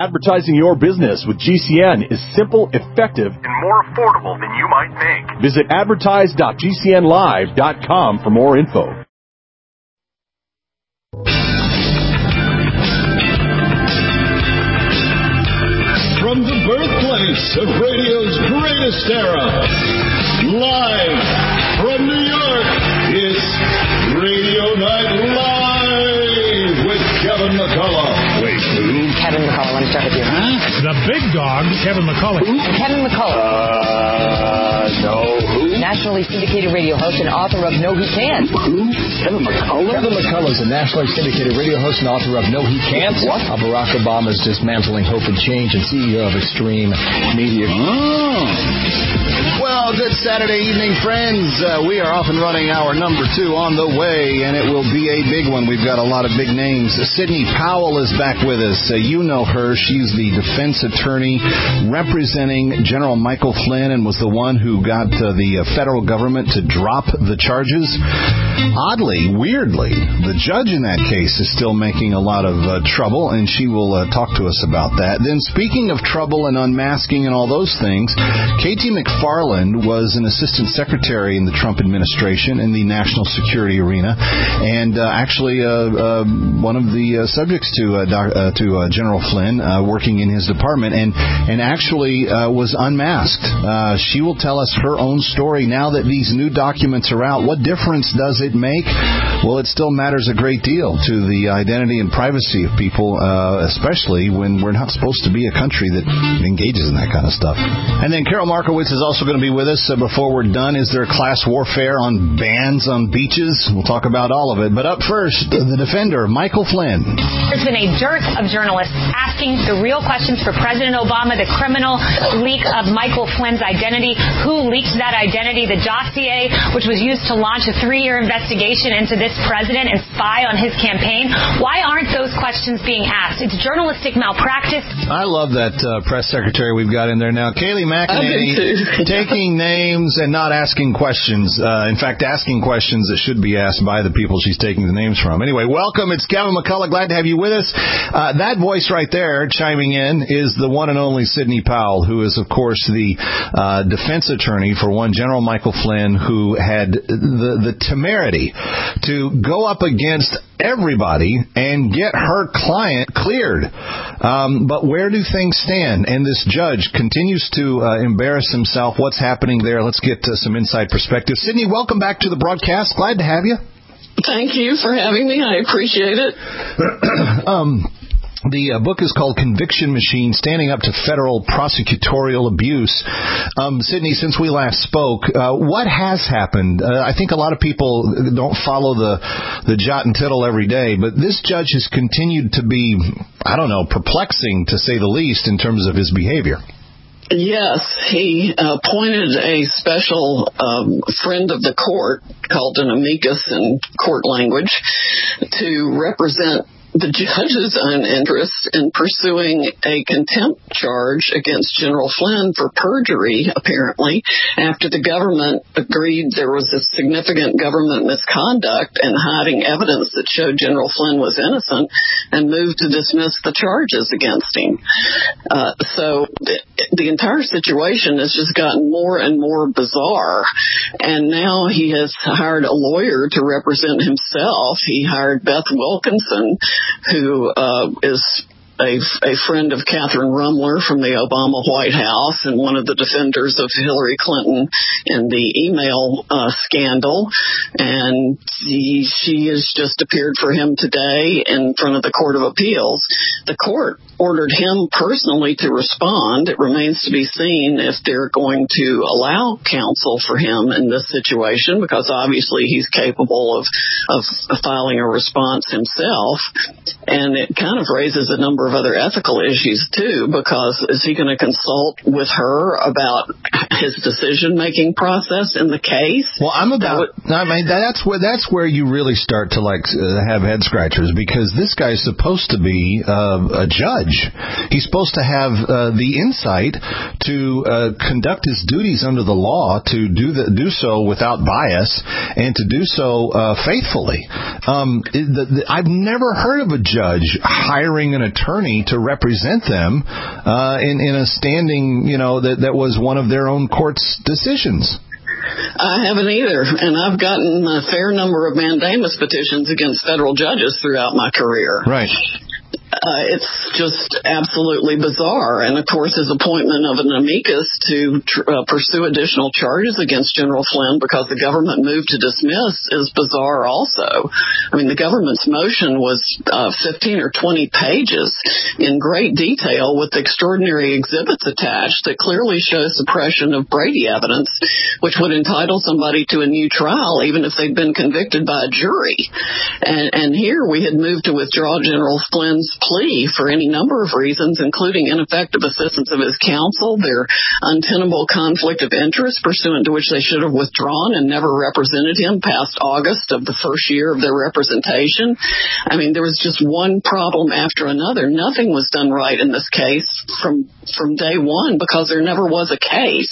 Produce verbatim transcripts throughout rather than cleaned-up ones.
Advertising your business with G C N is simple, effective, and more affordable than you might think. Visit advertise dot g c n live dot com for more info. From the birthplace of radio's greatest era, live from New York, it's Radio Night Live with Kevin McCullough. Wait, who? Kevin McCullough, let me start with you. Huh? The big dog, Kevin McCullough. Who? Kevin McCullough. Uh, no, who? Nationally syndicated radio host and author of No He Can't. Who? Kevin McCullough? Kevin McCullough is a nationally syndicated radio host and author of No He Can't. What? Uh, Barack Obama's Dismantling Hope and Change and C E O of Extreme Media. Oh. Well, good Saturday evening, friends. Uh, we are off and running our number two on the way, and it will be a big one. We've got a lot of big names. Sidney Powell is back with us. Uh, you know her. She's the defense attorney representing General Michael Flynn and was the one who got uh, the uh, federal government to drop the charges. Oddly, weirdly, the judge in that case is still making a lot of uh, trouble, and she will uh, talk to us about that. Then, speaking of trouble and unmasking and all those things, K T McFarland was an assistant secretary in the Trump administration in the national security arena, and uh, actually uh, uh, one of the uh, subjects to uh, doc, uh, to uh, General Flynn, uh, working in his department, and and actually uh, was unmasked. Uh, she will tell us her own story now that these new documents are out. What difference does it make? Well, it still matters a great deal to the identity and privacy of people, uh, especially when we're not supposed to be a country that engages in that kind of stuff. And then Carol Markowitz is also going to be with us. Uh, before we're done, is there class warfare on bans on beaches? We'll talk about all of it. But up first, the defender, Michael Flynn. There's been a dearth of journalists asking the real questions for President Obama, the criminal leak of Michael Flynn's identity, who leaked that identity, the dossier, which was used to launch a three-year investigation into this president and spy on his campaign. Why aren't those questions being asked? It's journalistic malpractice. I love that uh, press secretary we've got in there now. Kayleigh McEnany taking names and not asking questions. Uh, in fact, asking questions that should be asked by the people she's taking the names from. Anyway, welcome. It's Kevin McCullough. Glad to have you with us. Uh, that voice right there chiming in is the one and only Sidney Powell, who is, of course, the uh, defense attorney for one General Michael Flynn, who had the, the temerity to go up against everybody and get her client cleared. Um, but where do things stand? And this judge continues to uh, embarrass himself. What's happening there? Let's get uh, some inside perspective. Sidney, welcome back to the broadcast. Glad to have you. Thank you for having me. I appreciate it. um, The uh, book is called Conviction Machine, Standing Up to Federal Prosecutorial Abuse. Um, Sidney, since we last spoke, uh, what has happened? Uh, I think a lot of people don't follow the, the jot and tittle every day, but this judge has continued to be, I don't know, perplexing to say the least in terms of his behavior. Yes, he uh, appointed a special um, friend of the court, called an amicus in court language, to represent the judge's own interest in pursuing a contempt charge against General Flynn for perjury, apparently, after the government agreed there was a significant government misconduct and hiding evidence that showed General Flynn was innocent, and moved to dismiss the charges against him. Uh, so the, the entire situation has just gotten more and more bizarre, and now he has hired a lawyer to represent himself. He hired Beth Wilkinson, who uh, is a, a friend of Catherine Rumler from the Obama White House and one of the defenders of Hillary Clinton in the email uh, scandal. And he, she has just appeared for him today in front of the Court of Appeals. The court ordered him personally to respond. It remains to be seen if they're going to allow counsel for him in this situation, because obviously he's capable of, of filing a response himself. And it kind of raises a number of other ethical issues, too, because is he going to consult with her about his decision-making process in the case? Well, I'm about, would, I mean, that's where, that's where you really start to, like, uh, have head-scratchers, because this guy's supposed to be uh, a judge. He's supposed to have uh, the insight to uh, conduct his duties under the law, to do the, do so without bias, and to do so uh, faithfully. Um, the, the, I've never heard of a judge hiring an attorney attorney to represent them uh, in, in a standing, you know, that, that was one of their own court's decisions. I haven't either, and I've gotten a fair number of mandamus petitions against federal judges throughout my career. Right. Uh, it's just absolutely bizarre. And, of course, his appointment of an amicus to tr- uh, pursue additional charges against General Flynn because the government moved to dismiss is bizarre also. I mean, the government's motion was uh, fifteen or twenty pages in great detail with extraordinary exhibits attached that clearly show suppression of Brady evidence, which would entitle somebody to a new trial even if they'd been convicted by a jury. And, and here we had moved to withdraw General Flynn's plea for any number of reasons, including ineffective assistance of his counsel, their untenable conflict of interest pursuant to which they should have withdrawn and never represented him past August of the first year of their representation. I mean, there was just one problem after another. Nothing was done right in this case from from day one because there never was a case.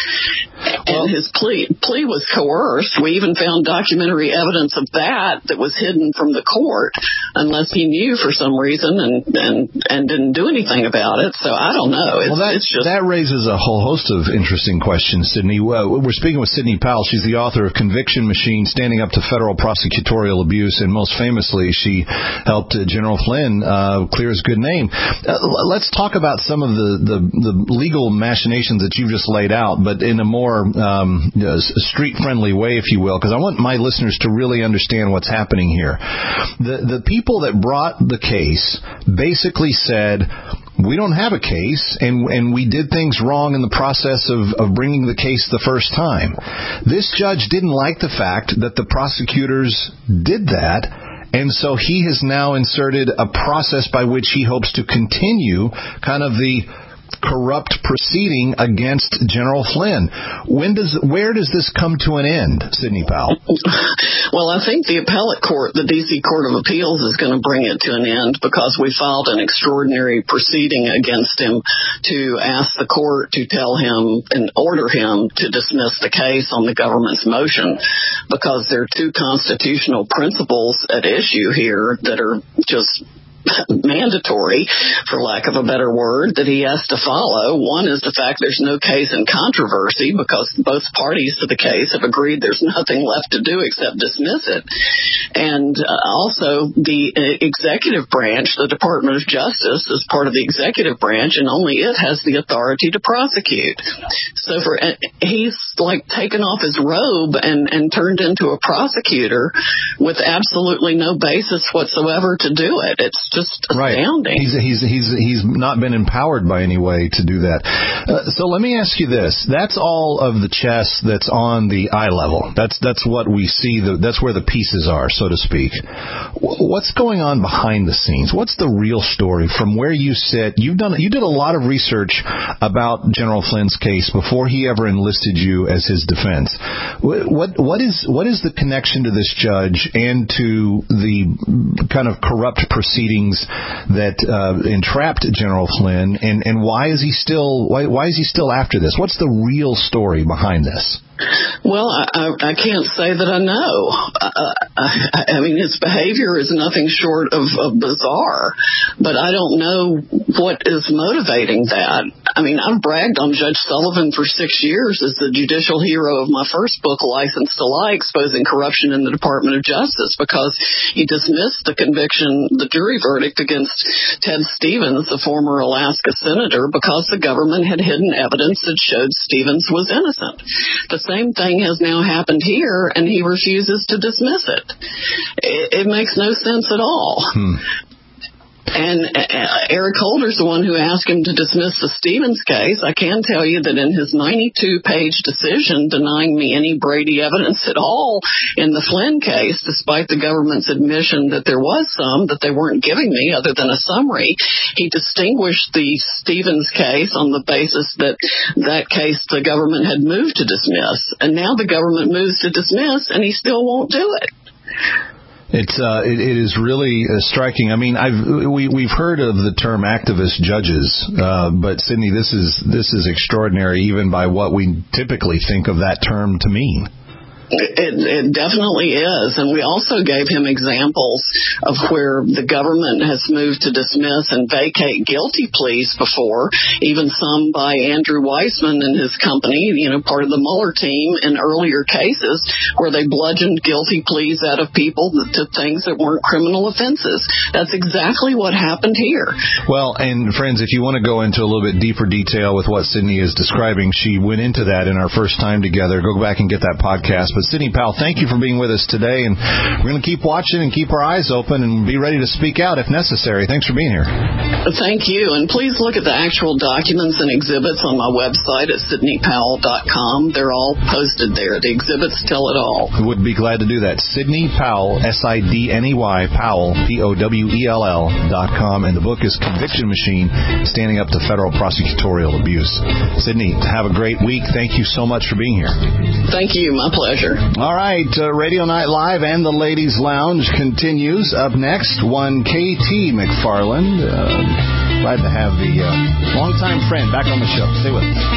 And his plea plea was coerced. We even found documentary evidence of that that was hidden from the court unless he knew for some reason and and, and didn't do anything about it. So I don't know. It's, well, that, it's just... that raises a whole host of interesting questions, Sidney. Uh, we're speaking with Sidney Powell. She's the author of Conviction Machine, Standing Up to Federal Prosecutorial Abuse, and most famously, she helped uh, General Flynn uh, clear his good name. Uh, let's talk about some of the, the, the legal machinations that you've just laid out, but in a more um, uh, street-friendly way, if you will, because I want my listeners to really understand what's happening here. The, the people that brought the case basically said, we don't have a case, and and we did things wrong in the process of, of bringing the case the first time. This judge didn't like the fact that the prosecutors did that, and so he has now inserted a process by which he hopes to continue kind of the corrupt proceeding against General Flynn. When does, where does this come to an end, Sidney Powell? Well, I think the appellate court, the D C Court of Appeals, is going to bring it to an end because we filed an extraordinary proceeding against him to ask the court to tell him and order him to dismiss the case on the government's motion because there are two constitutional principles at issue here that are just mandatory, for lack of a better word, that he has to follow. One is the fact there's no case in controversy because both parties to the case have agreed there's nothing left to do except dismiss it. And uh, also the uh, executive branch, the Department of Justice, is part of the executive branch, and only it has the authority to prosecute. So for uh, he's like taken off his robe and, and turned into a prosecutor with absolutely no basis whatsoever to do it. It's just astounding. Right. He's, he's, he's, he's not been empowered by any way to do that. Uh, so let me ask you this. That's all of the chess that's on the eye level. That's that's what we see. The, that's where the pieces are, so to speak. What's going on behind the scenes? What's the real story from where you sit? You've done, you did a lot of research about General Flynn's case before he ever enlisted you as his defense. What, what is what is the connection to this judge and to the kind of corrupt proceedings that uh, entrapped General Flynn, and, and why is he still why, why is he still after this? What's the real story behind this? Well, I, I, I can't say that I know. Uh, I, I mean, his behavior is nothing short of, of bizarre, but I don't know what is motivating that. I mean, I've bragged on Judge Sullivan for six years as the judicial hero of my first book, License to Lie, Exposing Corruption in the Department of Justice, because he dismissed the conviction, the jury verdict against Ted Stevens, the former Alaska senator, because the government had hidden evidence that showed Stevens was innocent. The same thing has now happened here, and he refuses to dismiss it. It, it makes no sense at all. Hmm. And uh, Eric Holder's the one who asked him to dismiss the Stevens case. I can tell you that in his ninety-two page decision denying me any Brady evidence at all in the Flynn case, despite the government's admission that there was some that they weren't giving me other than a summary, he distinguished the Stevens case on the basis that that case the government had moved to dismiss. And now the government moves to dismiss, and he still won't do it. It's uh, it, it is really uh, striking. I mean, I've we we've heard of the term activist judges, uh, but Sidney, this is this is extraordinary, even by what we typically think of that term to mean. It, it definitely is. And we also gave him examples of where the government has moved to dismiss and vacate guilty pleas before, even some by Andrew Weissman and his company, you know, part of the Mueller team in earlier cases where they bludgeoned guilty pleas out of people to things that weren't criminal offenses. That's exactly what happened here. Well, and friends, if you want to go into a little bit deeper detail with what Sydney is describing, she went into that in our first time together. Go back and get that podcast. But Sydney Powell, thank you for being with us today, and we're going to keep watching and keep our eyes open and be ready to speak out if necessary. Thanks for being here. Thank you, and please look at the actual documents and exhibits on my website at sydney powell dot com. They're all posted there. The exhibits tell it all. We would be glad to do that. Sydney Powell, S I D N E Y, Powell, P O W E L L dot com, and the book is Conviction Machine, Standing Up to Federal Prosecutorial Abuse. Sydney, have a great week. Thank you so much for being here. Thank you. My pleasure. All right. Uh, Radio Night Live and the Ladies Lounge continues. Up next, one K T McFarland. Uh, glad to have the uh, longtime friend back on the show. Stay with us.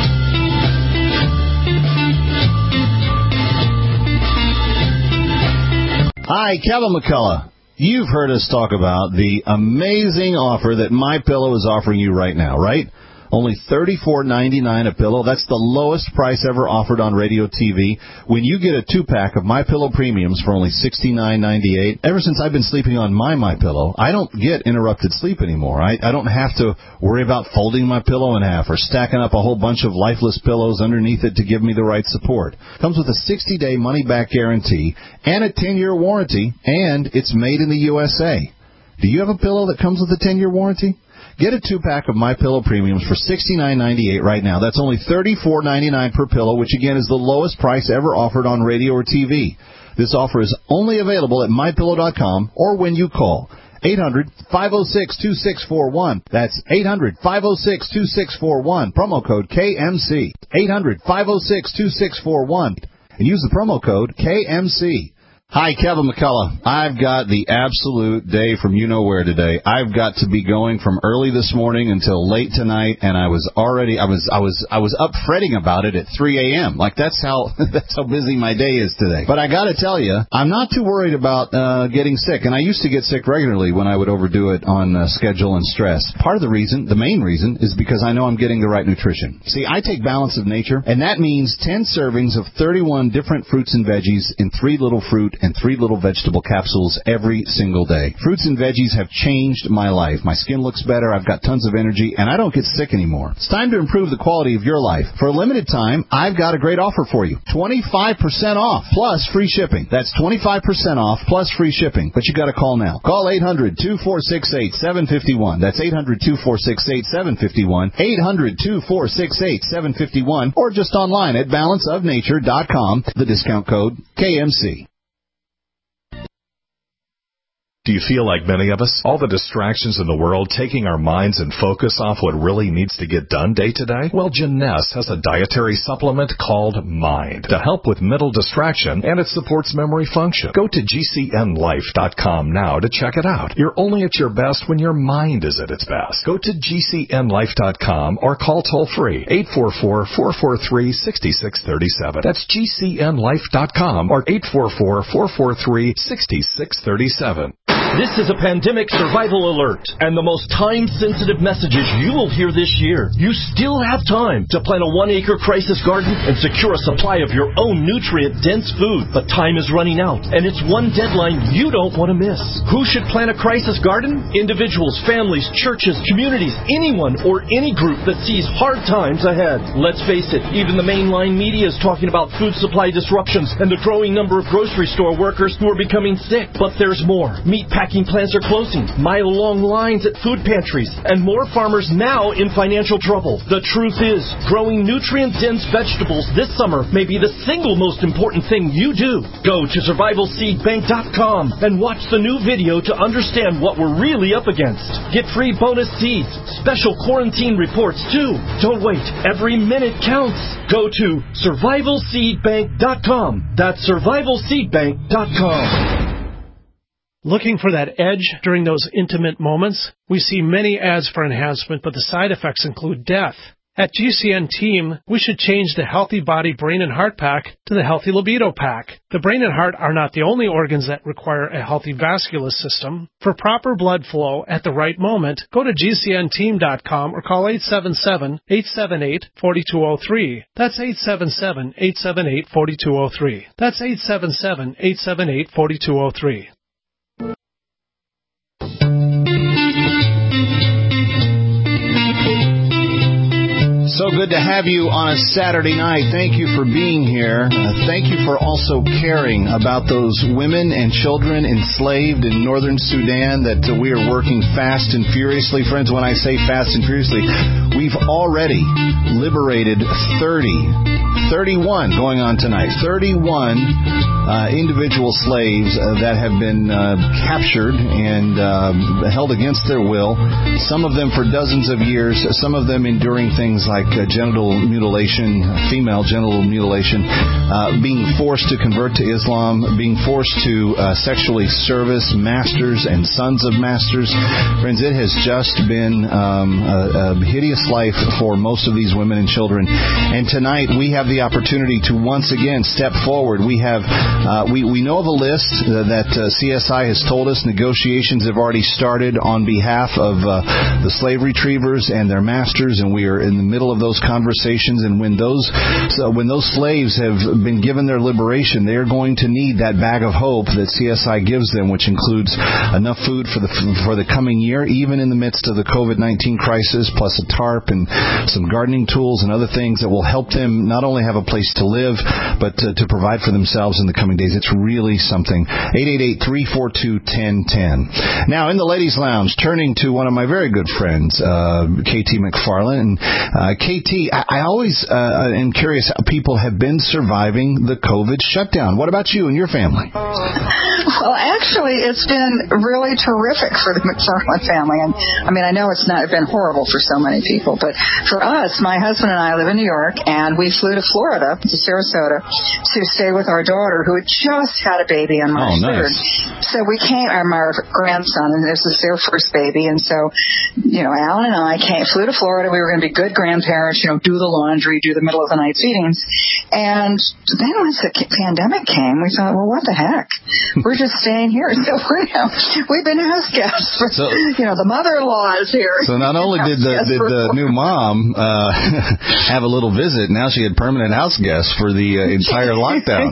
Hi, Kevin McCullough. You've heard us talk about the amazing offer that MyPillow is offering you right now, right? Only thirty-four ninety-nine a pillow. That's the lowest price ever offered on radio T V. When you get a two-pack of MyPillow Premiums for only sixty-nine ninety-eight, ever since I've been sleeping on my MyPillow, I don't get interrupted sleep anymore. I, I don't have to worry about folding my pillow in half or stacking up a whole bunch of lifeless pillows underneath it to give me the right support. Comes with a sixty-day money-back guarantee and a ten-year warranty, and it's made in the U S A. Do you have a pillow that comes with a ten-year warranty? Get a two-pack of MyPillow Premiums for sixty-nine ninety-eight right now. That's only thirty-four ninety-nine per pillow, which, again, is the lowest price ever offered on radio or T V. This offer is only available at my pillow dot com or when you call eight hundred, five oh six, two six four one. That's eight hundred, five oh six, two six four one. Promo code K M C. eight hundred, five oh six, two six four one. And use the promo code K M C. Hi, Kevin McCullough. I've got the absolute day from you-know-where today. I've got to be going from early this morning until late tonight, and I was already, I was, I was, I was up fretting about it at three a.m. Like, that's how, that's how busy my day is today. But I gotta tell you, I'm not too worried about, uh, getting sick, and I used to get sick regularly when I would overdo it on uh, schedule and stress. Part of the reason, the main reason, is because I know I'm getting the right nutrition. See, I take Balance of Nature, and that means ten servings of thirty-one different fruits and veggies in three little fruit and three little vegetable capsules every single day. Fruits and veggies have changed my life. My skin looks better, I've got tons of energy, and I don't get sick anymore. It's time to improve the quality of your life. For a limited time, I've got a great offer for you. twenty-five percent off, plus free shipping. That's twenty-five percent off, plus free shipping. But you got to call now. Call eight hundred, two four six eight, seven five one. That's eight hundred, two four six eight, seven five one. eight hundred, two four six eight, seven five one. Or just online at balance of nature dot com. The discount code K M C. Do you feel like many of us? All the distractions in the world taking our minds and focus off what really needs to get done day to day? Well, Jeunesse has a dietary supplement called Mind to help with mental distraction, and it supports memory function. Go to G C N life dot com now to check it out. You're only at your best when your mind is at its best. Go to G C N life dot com or call toll-free eight four four, four four three, six six three seven. That's G C N life dot com or eight four four, four four three, six six three seven. This is a pandemic survival alert, and the most time-sensitive messages you will hear this year. You still have time to plant a one-acre crisis garden and secure a supply of your own nutrient-dense food. But time is running out, and it's one deadline you don't want to miss. Who should plant a crisis garden? Individuals, families, churches, communities, anyone or any group that sees hard times ahead. Let's face it, even the mainline media is talking about food supply disruptions and the growing number of grocery store workers who are becoming sick. But there's more. Meat packing plants are closing, mile-long lines at food pantries, and more farmers now in financial trouble. The truth is, growing nutrient-dense vegetables this summer may be the single most important thing you do. Go to survival seed bank dot com and watch the new video to understand what we're really up against. Get free bonus seeds, special quarantine reports too. Don't wait. Every minute counts. Go to survival seed bank dot com. That's survival seed bank dot com. Looking for that edge during those intimate moments? We see many ads for enhancement, but the side effects include death. At G C N Team, we should change the Healthy Body, Brain, and Heart Pack to the Healthy Libido Pack. The brain and heart are not the only organs that require a healthy vascular system. For proper blood flow at the right moment, go to G C N team dot com or call eight seven seven, eight seven eight, four two zero three. That's eight seven seven, eight seven eight, four two zero three. That's eight seven seven, eight seven eight, four two zero three. So good to have you on a Saturday night. Thank you for being here. Uh, thank you for also caring about those women and children enslaved in northern Sudan that uh, we are working fast and furiously. Friends, when I say fast and furiously, we've already liberated thirty, thirty-one going on tonight, thirty-one uh, individual slaves uh, that have been uh, captured and uh, held against their will, some of them for dozens of years, some of them enduring things like like uh, genital mutilation, female genital mutilation, uh, being forced to convert to Islam, being forced to uh, sexually service masters and sons of masters. Friends, it has just been um, a, a hideous life for most of these women and children. And tonight we have the opportunity to once again step forward. We have uh, we, we know of a list uh, that uh, C S I has told us negotiations have already started on behalf of uh, the slave retrievers and their masters, and we are in the middle of those conversations. And when those so when those slaves have been given their liberation, they are going to need that bag of hope that C S I gives them, which includes enough food for the for the coming year, even in the midst of the covid nineteen crisis, plus a tarp and some gardening tools and other things that will help them not only have a place to live, but to, to provide for themselves in the coming days. It's really something. eight eight eight, three four two, one zero one zero. Now, in the ladies' lounge, turning to one of my very good friends, uh, K T McFarland. Uh, K T, I, I always uh, am curious how people have been surviving the COVID shutdown. What about you and your family? Well, actually, it's been really terrific for the McFarland family. And I mean, I know it's not been horrible for so many people, but for us, my husband and I live in New York, and we flew to Florida, to Sarasota, to stay with our daughter, who had just had a baby on March oh, third. Nice. So we came, our, our grandson, and this was their first baby, and so, you know, Alan and I came, flew to Florida. We were going to be good grandparents, you know, do the laundry, do the middle of the night feedings. And then once the pandemic came, we thought, well, what the heck? We're just staying here. So we're now, we've been house guests. For, so, you know, the mother-in-law is here. So not only did the, did the new mom uh, have a little visit, now she had permanent house guests for the uh, entire lockdown.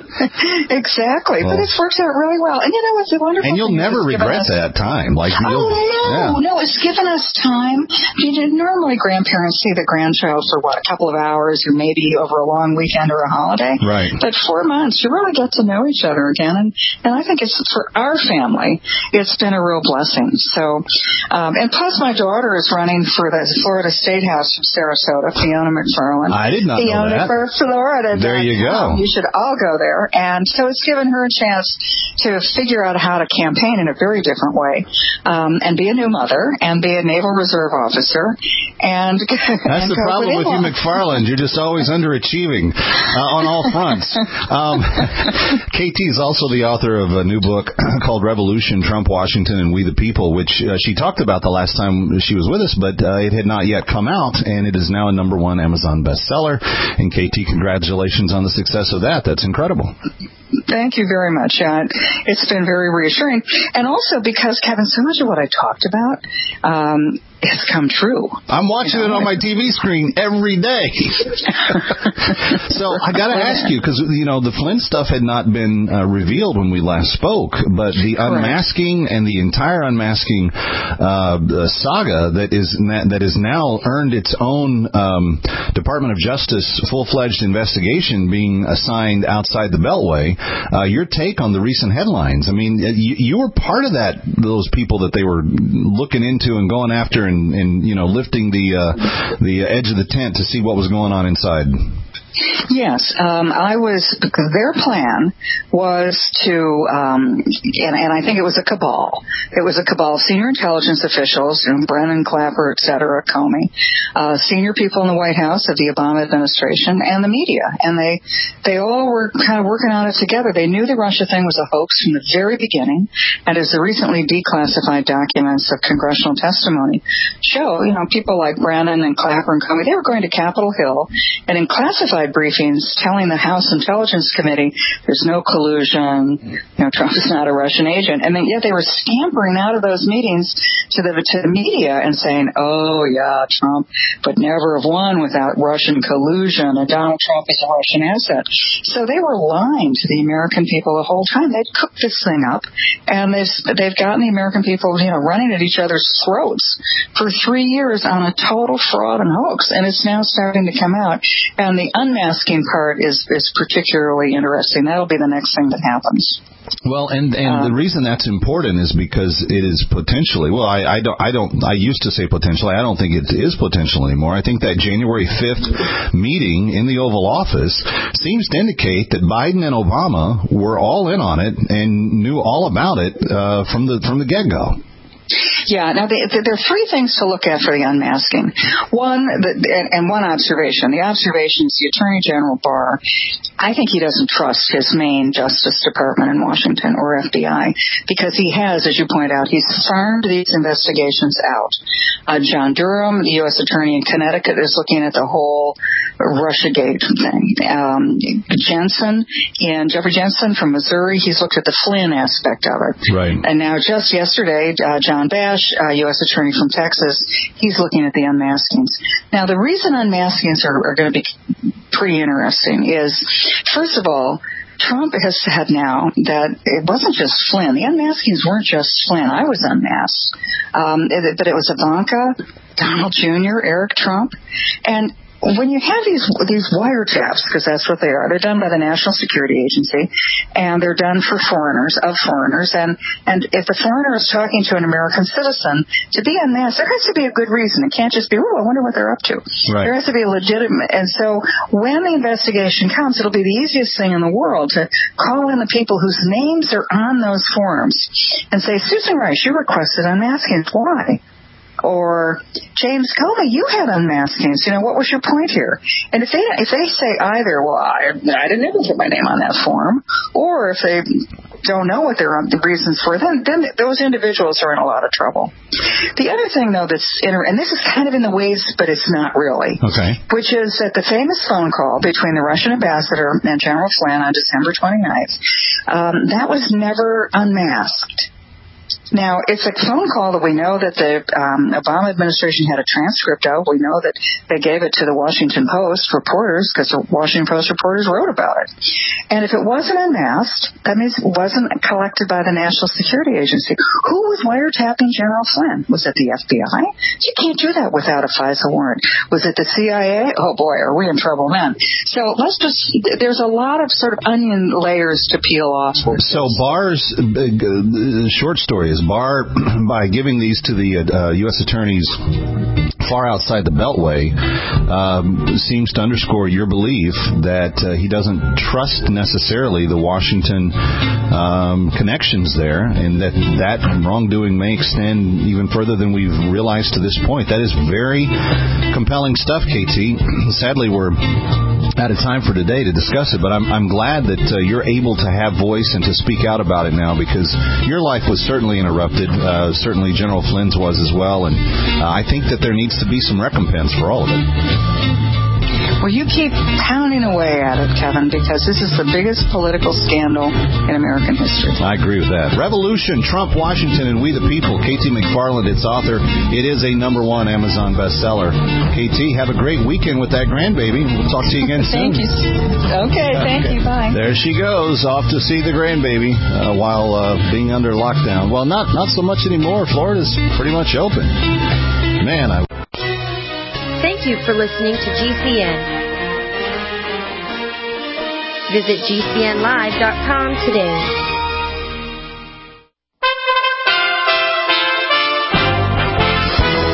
Exactly. Well, but it's worked out really well. And, you know, it's a wonderful And you'll never regret us, that time. Like, oh, you'll, no. Yeah. No, it's given us time. You know, normally grandparents see the grandchild for, what, a couple of hours or maybe over a long weekend or a holiday. Right. But four months, you really get to know each other again. And, and I think it's, for our family, it's been a real blessing. So, um, and plus my daughter is running for the Florida State House from Sarasota, Fiona McFarland. I did not Fiona know that. for Florida. There you go. You should all go there. And so it's given her a chance to figure out how to campaign in a very different way, um, and be a new mother and be a Naval Reserve officer. And that's and the problem with you, McFarland. You're just always underachieving uh, on all fronts. Um, K T is also the author of a new book called Revolution, Trump, Washington, and We the People, which uh, she talked about the last time she was with us, but uh, it had not yet come out, and it is now a number one Amazon bestseller. And K T, congratulations on the success of that. That's incredible. Thank you very much. Uh, it's been very reassuring. And also because, Kevin, so much of what I talked about um, has come true. I'm watching you know, it on my T V screen every day. So I got to ask you, because, you know, the Flynn stuff had not been uh, revealed when we last spoke, but the Correct. unmasking and the entire unmasking uh, saga that is na- that has now earned its own um, Department of Justice full-fledged investigation being assigned outside the Beltway. Uh, your take on the recent headlines? I mean, you, you were part of that; those people that they were looking into and going after, and, and you know, lifting the uh, the edge of the tent to see what was going on inside. Yes, um, I was, because their plan was to, um, and, and I think it was a cabal. It was a cabal of senior intelligence officials, you know, Brennan, Clapper, et cetera, Comey, uh, senior people in the White House of the Obama administration, and the media. And they, they all were kind of working on it together. They knew the Russia thing was a hoax from the very beginning, and as the recently declassified documents of congressional testimony show, you know, people like Brennan and Clapper and Comey, they were going to Capitol Hill, and in classified briefings telling the House Intelligence Committee there's no collusion, you know, Trump is not a Russian agent, and then yet they were scampering out of those meetings to the to the media and saying, oh yeah, Trump would never have won without Russian collusion, and Donald Trump is a Russian asset. So they were lying to the American people the whole time. They'd cooked this thing up, and they've they've gotten the American people, you know, running at each other's throats for three years on a total fraud and hoax, and it's now starting to come out. And the unmasking part is, is particularly interesting. That'll be the next thing that happens. Well, and and um, the reason that's important is because it is potentially, well, I, I don't, I don't, I used to say potentially. I don't think it is potential anymore. I think that January fifth meeting in the Oval Office seems to indicate that Biden and Obama were all in on it and knew all about it uh, from the from the get-go. Yeah, now they, there are three things to look at for the unmasking. One, the, and one observation. The observation is the Attorney General Barr, I think he doesn't trust his main Justice Department in Washington or F B I because he has, as you point out, he's farmed these investigations out. Uh, John Durham, the U S Attorney in Connecticut, is looking at the whole Russiagate thing. Um, Jensen, and Jeffrey Jensen from Missouri, he's looked at the Flynn aspect of it. Right. And now just yesterday, uh, John Bash, uh, U S Attorney from Texas, he's looking at the unmaskings. Now, the reason unmaskings are, are going to be pretty interesting is, first of all, Trump has said now that it wasn't just Flynn. The unmaskings weren't just Flynn. I was unmasked. Um, it, but it was Ivanka, Donald Junior, Eric Trump. And when you have these these wiretaps, because that's what they are, they're done by the National Security Agency, and they're done for foreigners, of foreigners, and, and if the foreigner is talking to an American citizen, to be unmasked, there has to be a good reason. It can't just be, oh, I wonder what they're up to. Right. There has to be a legitimate, and so when the investigation comes, it'll be the easiest thing in the world to call in the people whose names are on those forms and say, Susan Rice, you requested unmasking. Why? Or, James Comey, you had unmaskings. You know, what was your point here? And if they if they say either, well, I, I didn't even put my name on that form, or if they don't know what their the reasons for, then then those individuals are in a lot of trouble. The other thing, though, that's inter- and this is kind of in the ways, but it's not really. Okay. Which is that the famous phone call between the Russian ambassador and General Flynn on December twenty-ninth, um, that was never unmasked. Now, it's a phone call that we know that the um, Obama administration had a transcript of. We know that they gave it to the Washington Post reporters because the Washington Post reporters wrote about it. And if it wasn't unmasked, that means it wasn't collected by the National Security Agency. Who was wiretapping General Flynn? Was it the F B I? You can't do that without a FISA warrant. Was it the C I A? Oh, boy, are we in trouble then. So let's just, there's a lot of sort of onion layers to peel off. So Barr's uh, short story is Barr, by giving these to the uh, U S attorneys far outside the Beltway, um, seems to underscore your belief that uh, he doesn't trust necessarily the Washington um, connections there, and that that wrongdoing may extend even further than we've realized to this point. That is very compelling stuff, K T. Sadly, we're out of time for today to discuss it, but I'm, I'm glad that uh, you're able to have voice and to speak out about it now, because your life was certainly interrupted. Uh, certainly General Flynn's was as well, and uh, I think that there needs to be some recompense for all of it. Well, you keep pounding away at it, Kevin, because this is the biggest political scandal in American history. I agree with that. Revolution, Trump, Washington, and We the People. K T McFarland, its author. It is a number one Amazon bestseller. K T, have a great weekend with that grandbaby. We'll talk to you again soon. Thank you. Okay, thank okay. you. Bye. There she goes, off to see the grandbaby uh, while uh, being under lockdown. Well, not not so much anymore. Florida's pretty much open. Man, I... Thank you for listening to G C N. Visit G C N live dot com today. U S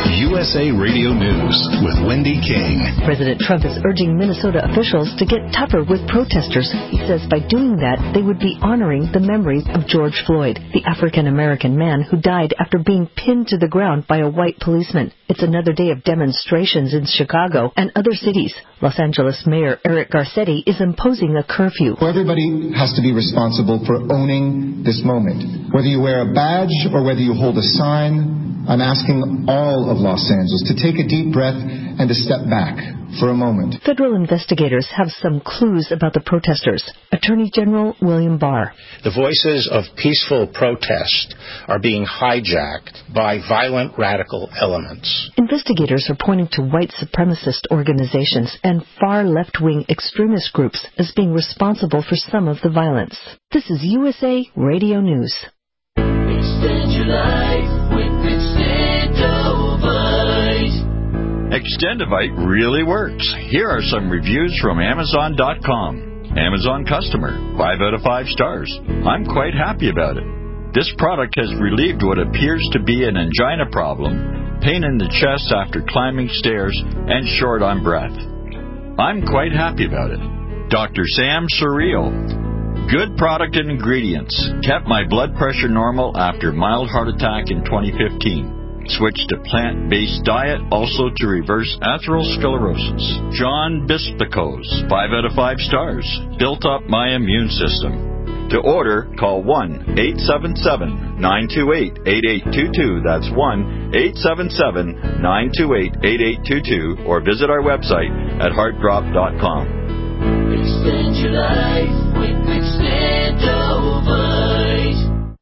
S A Radio News with Wendy King. President Trump is urging Minnesota officials to get tougher with protesters. He says by doing that, they would be honoring the memory of George Floyd, the African-American man who died after being pinned to the ground by a white policeman. It's another day of demonstrations in Chicago and other cities. Los Angeles Mayor Eric Garcetti is imposing a curfew. Everybody has to be responsible for owning this moment. Whether you wear a badge or whether you hold a sign, I'm asking all of Los Angeles to take a deep breath and to step back for a moment. Federal investigators have some clues about the protesters. Attorney General William Barr. The voices of peaceful protest are being hijacked by violent radical elements. Investigators are pointing to white supremacist organizations and far left-wing extremist groups as being responsible for some of the violence. This is U S A Radio News. Extend your life with Extendovite. Extendovite really works. Here are some reviews from Amazon dot com. Amazon customer, five out of five stars. I'm quite happy about it. This product has relieved what appears to be an angina problem, pain in the chest after climbing stairs, and short on breath. I'm quite happy about it. Doctor Sam Surreal. Good product and ingredients. Kept my blood pressure normal after mild heart attack in twenty fifteen. Switched to plant-based diet, also to reverse atherosclerosis. John Bispicos, five out of five stars. Built up my immune system. To order, call one eight seven seven, nine two eight, eight eight two two. That's one eight seven seven, nine two eight, eight eight two two. Or visit our website at heart drop dot com. Extend your life with Extendovite.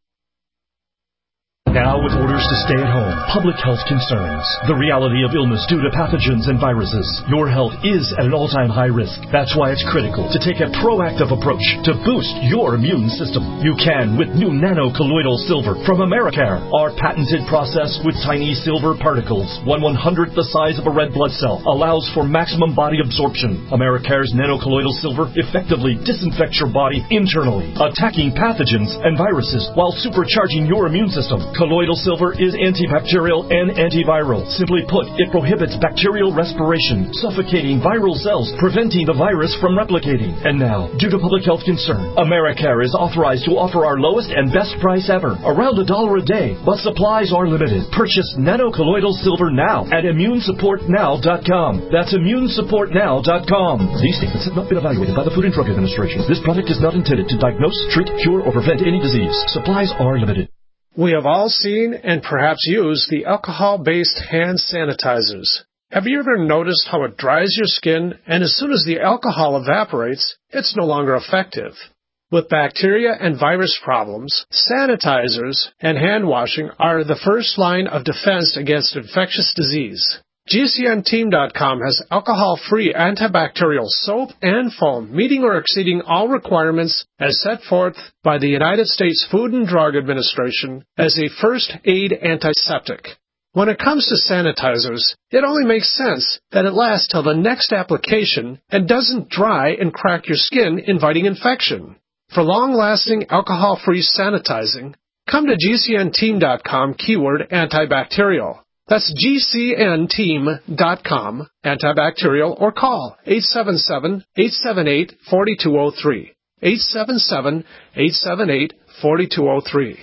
Now with orders to stay at home, public health concerns, the reality of illness due to pathogens and viruses, your health is at an all-time high risk. That's why it's critical to take a proactive approach to boost your immune system. You can with new nano-colloidal silver from Americare. Our patented process with tiny silver particles, one one-hundredth the size of a red blood cell, allows for maximum body absorption. Americare's nano-colloidal silver effectively disinfects your body internally, attacking pathogens and viruses while supercharging your immune system. Colloidal silver is antibacterial and antiviral. Simply put, it prohibits bacterial respiration, suffocating viral cells, preventing the virus from replicating. And now, due to public health concern, Americare is authorized to offer our lowest and best price ever, around a dollar a day, but supplies are limited. Purchase nano-colloidal silver now at immune support now dot com. That's immune support now dot com. These statements have not been evaluated by the Food and Drug Administration. This product is not intended to diagnose, treat, cure, or prevent any disease. Supplies are limited. We have all seen and perhaps used the alcohol-based hand sanitizers. Have you ever noticed how it dries your skin, and as soon as the alcohol evaporates, it's no longer effective? With bacteria and virus problems, sanitizers and hand washing are the first line of defense against infectious disease. G C N team dot com has alcohol-free antibacterial soap and foam, meeting or exceeding all requirements as set forth by the United States Food and Drug Administration as a first-aid antiseptic. When it comes to sanitizers, it only makes sense that it lasts till the next application and doesn't dry and crack your skin, inviting infection. For long-lasting alcohol-free sanitizing, come to G C N team dot com keyword antibacterial. That's G C N team dot com, antibacterial, or call eight seven seven, eight seven eight, four two zero three. eight seven seven, eight seven eight, four two zero three.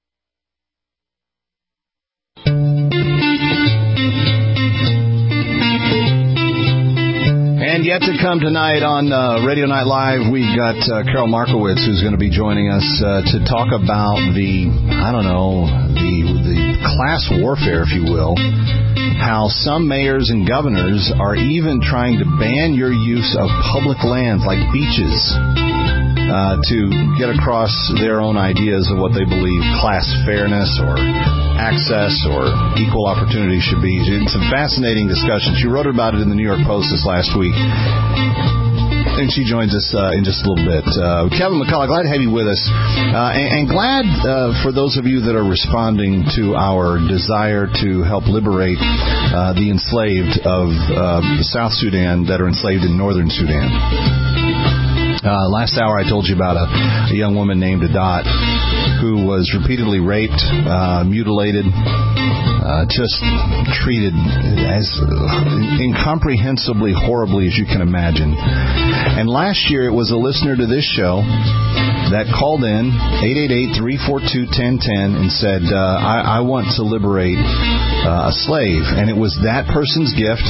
And yet to come tonight on uh, Radio Night Live, we've got uh, Carol Markowitz, who's going to be joining us uh, to talk about the, I don't know, the the class warfare, if you will, how some mayors and governors are even trying to ban your use of public lands like beaches uh, to get across their own ideas of what they believe class fairness or access or equal opportunity should be. It's a fascinating discussion. She wrote about it in the New York Post this last week. And she joins us uh, in just a little bit. Uh, Kevin McCullough, glad to have you with us. Uh, and, and glad uh, for those of you that are responding to our desire to help liberate uh, the enslaved of uh, South Sudan that are enslaved in northern Sudan. Uh, last hour I told you about a, a young woman named Adat who was repeatedly raped, uh, mutilated, uh, just treated as incomprehensibly horribly as you can imagine. And last year it was a listener to this show that called in, eight eight eight, three four two, one zero one zero, and said, uh, I, I want to liberate uh, a slave. And it was that person's gift,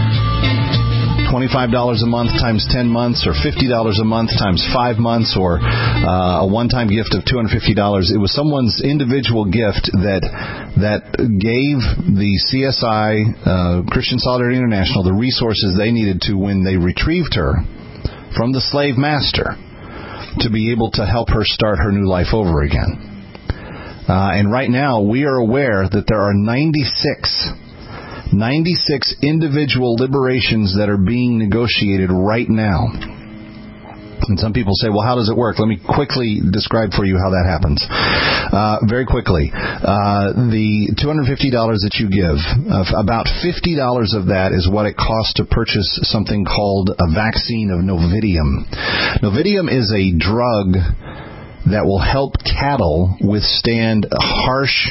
twenty-five dollars a month times ten months, or fifty dollars a month times five months, or uh, a one-time gift of two hundred fifty dollars. It was someone's individual gift that that gave the C S I, uh, Christian Solidarity International, the resources they needed to, when they retrieved her from the slave master, to be able to help her start her new life over again. Uh, and right now, we are aware that there are ninety-six, ninety-six individual liberations that are being negotiated right now. And some people say, well, how does it work? Let me quickly describe for you how that happens. Uh, very quickly. Uh, the two hundred fifty dollars that you give, uh, about fifty dollars of that is what it costs to purchase something called a vaccine of Novidium. Novidium is a drug that will help cattle withstand harsh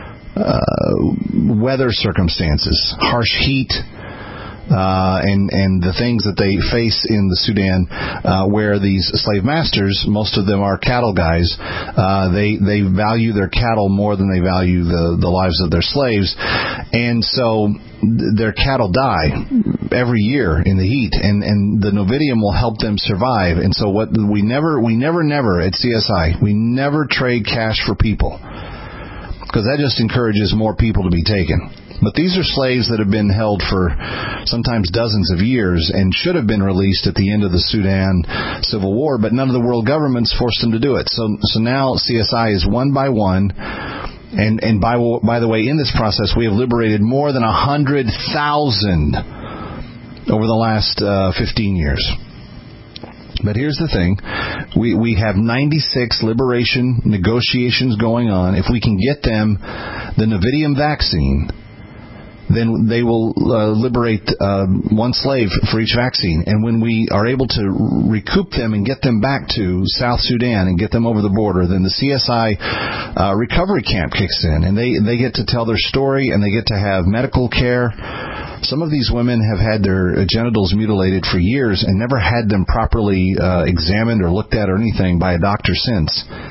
uh, weather circumstances, harsh heat, Uh, and, and the things that they face in the Sudan, uh, where these slave masters, most of them are cattle guys, uh, they, they value their cattle more than they value the, the lives of their slaves. And so th- their cattle die every year in the heat, and, and the Novidium will help them survive. And so what we never, we never, never at C S I, we never trade cash for people, because that just encourages more people to be taken. But these are slaves that have been held for sometimes dozens of years and should have been released at the end of the Sudan Civil War, but none of the world governments forced them to do it. So so now C S I is one by one, and, and by, by the way, in this process, we have liberated more than one hundred thousand over the last uh, fifteen years. But here's the thing. We we have ninety-six liberation negotiations going on. If we can get them the Novidium vaccine, then they will uh, liberate uh, one slave for each vaccine. And when we are able to recoup them and get them back to South Sudan and get them over the border, then the C S I uh, recovery camp kicks in, and they, they get to tell their story, and they get to have medical care. Some of these women have had their genitals mutilated for years and never had them properly uh, examined or looked at or anything by a doctor since.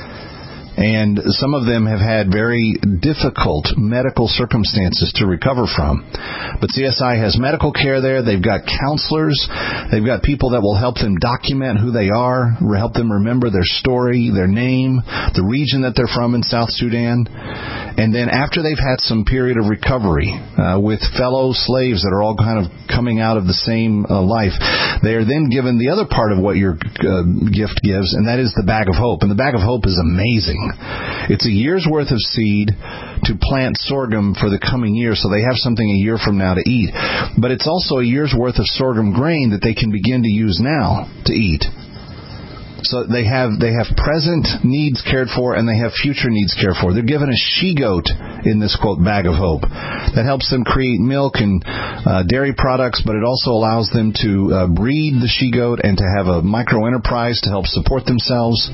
And some of them have had very difficult medical circumstances to recover from. But C S I has medical care there. They've got counselors. They've got people that will help them document who they are, help them remember their story, their name, the region that they're from in South Sudan. And then after they've had some period of recovery uh, with fellow slaves that are all kind of coming out of the same uh, life, they are then given the other part of what your uh, gift gives, and that is the Bag of Hope. And the Bag of Hope is amazing. It's a year's worth of seed to plant sorghum for the coming year, so they have something a year from now to eat. But it's also a year's worth of sorghum grain that they can begin to use now to eat. So they have they have present needs cared for, and they have future needs cared for. They're given a she-goat in this, quote, Bag of Hope that helps them create milk and uh, dairy products, but it also allows them to uh, breed the she-goat and to have a micro-enterprise to help support themselves.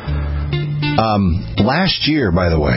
Um, last year, by the way,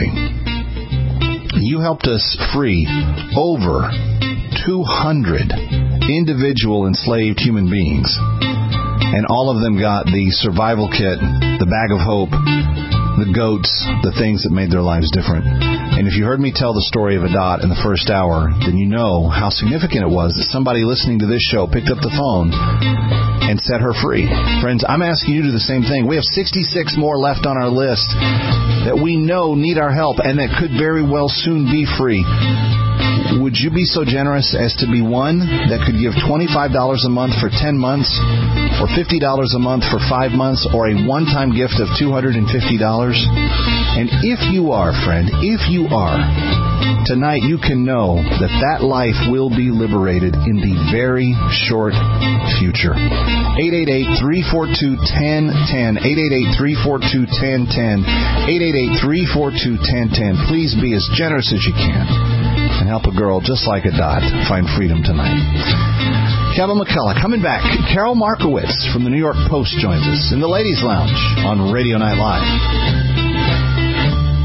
you helped us free over two hundred individual enslaved human beings. And all of them got the survival kit, the Bag of Hope, the goats, the things that made their lives different. And if you heard me tell the story of Adat in the first hour, then you know how significant it was that somebody listening to this show picked up the phone and set her free. Friends, I'm asking you to do the same thing. We have sixty-six more left on our list that we know need our help and that could very well soon be free. Would you be so generous as to be one that could give twenty-five dollars a month for ten months, or fifty dollars a month for five months, or a one-time gift of two hundred fifty dollars? And if you are, friend, if you are, tonight you can know that that life will be liberated in the very short future. eight eight eight, three four two, one zero one zero, eight eight eight, three four two, one zero one zero, eight eight eight, three four two, one zero one zero. Please be as generous as you can and help a girl just like Adat find freedom tonight. Kevin McCullough coming back. Carol Markowitz from the New York Post joins us in the Ladies Lounge on Radio Night Live.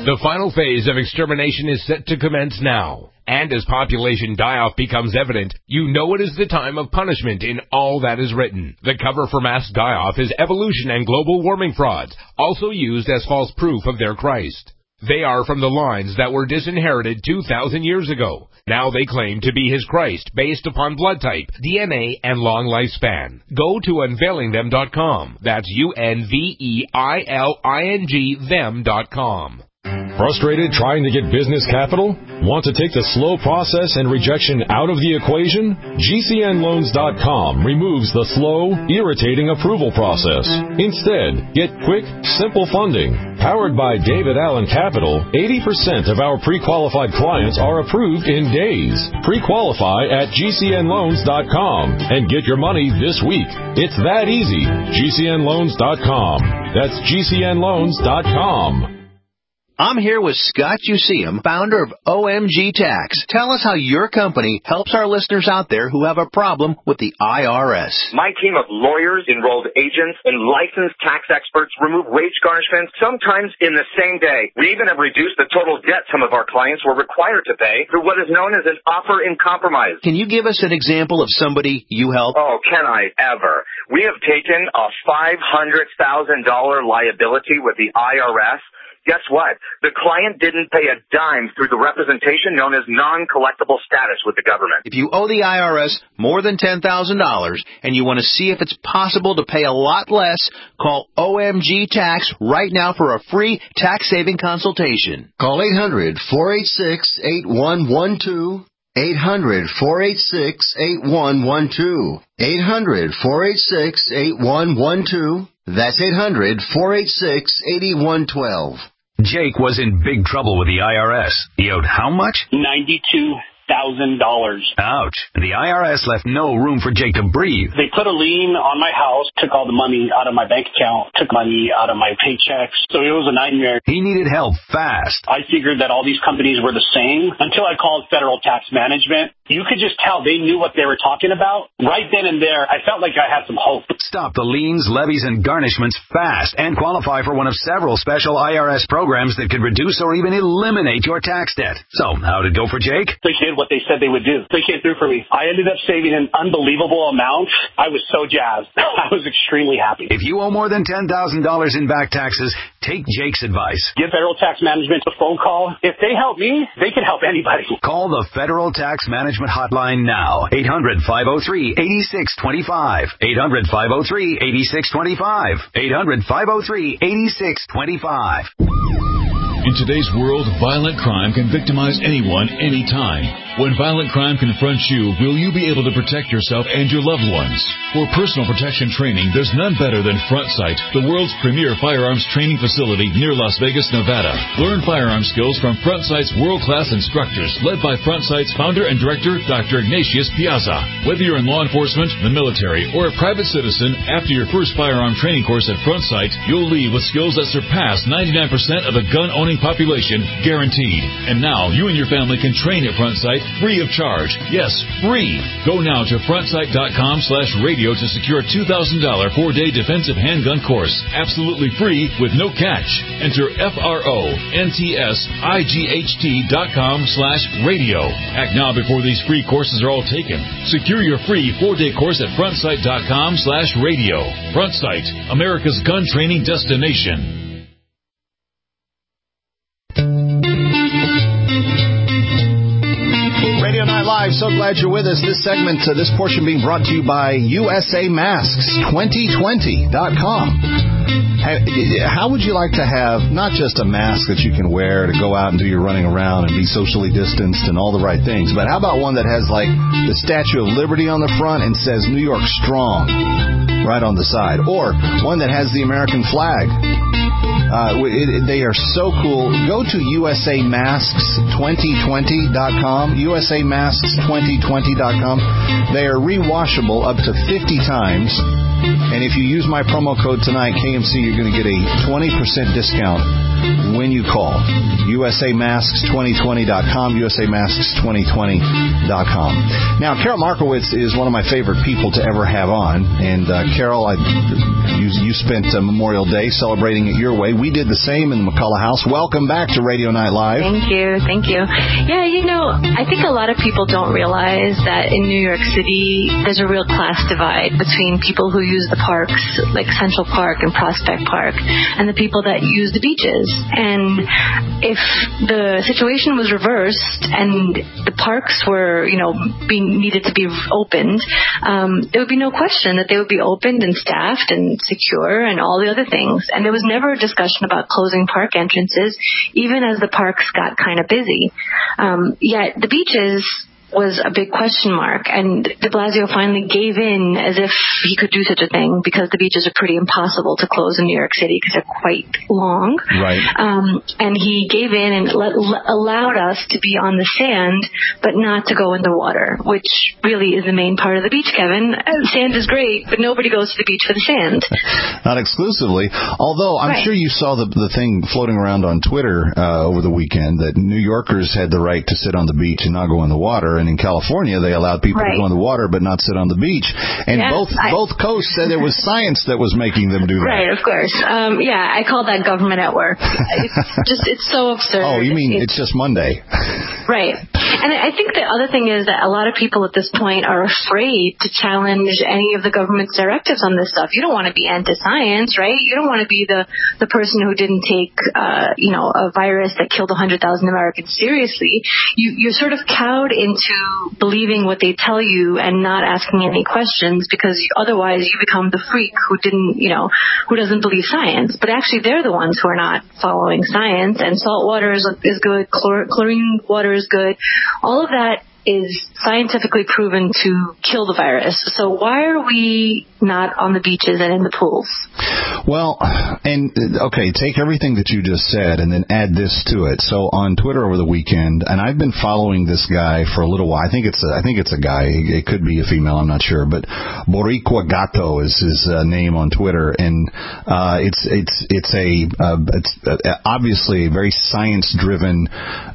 The final phase of extermination is set to commence now. And as population die-off becomes evident, you know it is the time of punishment in all that is written. The cover for mass die-off is evolution and global warming frauds, also used as false proof of their Christ. They are from the lines that were disinherited two thousand years ago. Now they claim to be his Christ based upon blood type, D N A, and long lifespan. Go to unveiling them dot com. That's U N V E I L I N G them dot com. Frustrated trying to get business capital? Want to take the slow process and rejection out of the equation? G C N loans dot com removes the slow, irritating approval process. Instead, get quick, simple funding. Powered by David Allen Capital, eighty percent of our pre-qualified clients are approved in days. Pre-qualify at G C N loans dot com and get your money this week. It's that easy. G C N loans dot com. That's G C N loans dot com. I'm here with Scott Useum, founder of O M G Tax. Tell us how your company helps our listeners out there who have a problem with the I R S. My team of lawyers, enrolled agents, and licensed tax experts remove wage garnishments sometimes in the same day. We even have reduced the total debt some of our clients were required to pay through what is known as an offer in compromise. Can you give us an example of somebody you help? Oh, can I ever? We have taken a five hundred thousand dollars liability with the I R S. Guess what? The client didn't pay a dime through the representation known as non-collectible status with the government. If you owe the I R S more than ten thousand dollars and you want to see if it's possible to pay a lot less, call O M G Tax right now for a free tax-saving consultation. Call eight hundred, four eight six, eight one one two. eight hundred, four eight six, eight one one two. eight hundred, four eight six, eight one one two. That's eight hundred, four eight six, eight one one two. Jake was in big trouble with the I R S. He owed how much? ninety-two thousand dollars. Ouch. The I R S left no room for Jake to breathe. They put a lien on my house, took all the money out of my bank account, took money out of my paychecks. So it was a nightmare. He needed help fast. I figured that all these companies were the same until I called Federal Tax Management. You could just tell they knew what they were talking about. Right then and there, I felt like I had some hope. Stop the liens, levies, and garnishments fast and qualify for one of several special I R S programs that could reduce or even eliminate your tax debt. So, how'd it go for Jake? They did what they said they would do. They came through for me. I ended up saving an unbelievable amount. I was so jazzed. I was extremely happy. If you owe more than ten thousand dollars in back taxes, take Jake's advice. Give Federal Tax Management a phone call. If they help me, they can help anybody. Call the Federal Tax Management hotline now. eight hundred, five oh three, eight six two five. eight hundred, five oh three, eight six two five. eight hundred, five oh three, eight six two five. In today's world, violent crime can victimize anyone, anytime. When violent crime confronts you, will you be able to protect yourself and your loved ones? For personal protection training, there's none better than Front Sight, the world's premier firearms training facility near Las Vegas, Nevada. Learn firearm skills from Front Sight's world-class instructors, led by Front Sight's founder and director, Doctor Ignatius Piazza. Whether you're in law enforcement, the military, or a private citizen, after your first firearm training course at Front Sight, you'll leave with skills that surpass ninety-nine percent of the gun-owning population, guaranteed. And now, you and your family can train at Front Sight free of charge. Yes, free. Go now to frontsight.com slash radio to secure a two thousand dollars four-day defensive handgun course. Absolutely free with no catch. Enter F R O N T S I G H T dot com slash radio. Act now before these free courses are all taken. Secure your free four-day course at frontsight.com slash radio. Front Sight, America's gun training destination. Radio Night Live, so glad you're with us. This segment, uh, this portion being brought to you by U S A Masks twenty twenty dot com. How would you like to have not just a mask that you can wear to go out and do your running around and be socially distanced and all the right things, but how about one that has like the Statue of Liberty on the front and says New York Strong right on the side, or one that has the American flag? Uh, it, it, they are so cool. Go to U S A Masks twenty twenty dot com, U S A Masks twenty twenty dot com. They are rewashable up to fifty times. And if you use my promo code tonight, K M C, you're going to get a twenty percent discount when you call. U S A masks twenty twenty dot com, U S A masks twenty twenty dot com. Now, Carol Markowitz is one of my favorite people to ever have on. And, uh, Carol, I, you, you spent uh, Memorial Day celebrating it your way. We did the same in the McCullough House. Welcome back to Radio Night Live. Thank you. Thank you. Yeah, you know, I think a lot of people don't realize that in New York City, there's a real class divide between people who use the parks, like Central Park and Prospect Park, and the people that use the beaches. And if the situation was reversed and the parks were, you know, being needed to be opened, um, there would be no question that they would be opened and staffed and secure and all the other things. And there was never a discussion about closing park entrances, even as the parks got kind of busy. Um, yet the beaches was a big question mark, and de Blasio finally gave in as if he could do such a thing, because the beaches are pretty impossible to close in New York City because they're quite long. Right. Um, and he gave in and let, l- allowed us to be on the sand, but not to go in the water, which really is the main part of the beach, Kevin. Uh, sand is great, but nobody goes to the beach for the sand. Not exclusively. Although I'm right. sure you saw the the thing floating around on Twitter uh, over the weekend that New Yorkers had the right to sit on the beach and not go in the water. And in California, they allowed people right. to go in the water but not sit on the beach. And yeah, both I, both coasts said there was science that was making them do that. Right, of course. Um, yeah, I call that government at work. It's just, it's so absurd. Oh, you mean it's, it's just Monday. Right. And I think the other thing is that a lot of people at this point are afraid to challenge any of the government's directives on this stuff. You don't want to be anti-science, right? You don't want to be the, the person who didn't take, uh, you know, a virus that killed one hundred thousand Americans seriously. You, you're sort of cowed into believing what they tell you and not asking any questions, because otherwise you become the freak who didn't, you know, who doesn't believe science. But actually they're the ones who are not following science, and salt water is, is good, chlor- chlorine water is good. All of that is scientifically proven to kill the virus. So why are we not on the beaches and in the pools? Well, and okay, take everything that you just said and then add this to it. So on Twitter over the weekend, and I've been following this guy for a little while. I think it's a, I think it's a guy. It could be a female. I'm not sure, but Boricua Gato is his uh, name on Twitter, and uh, it's it's it's a uh, it's obviously a very science-driven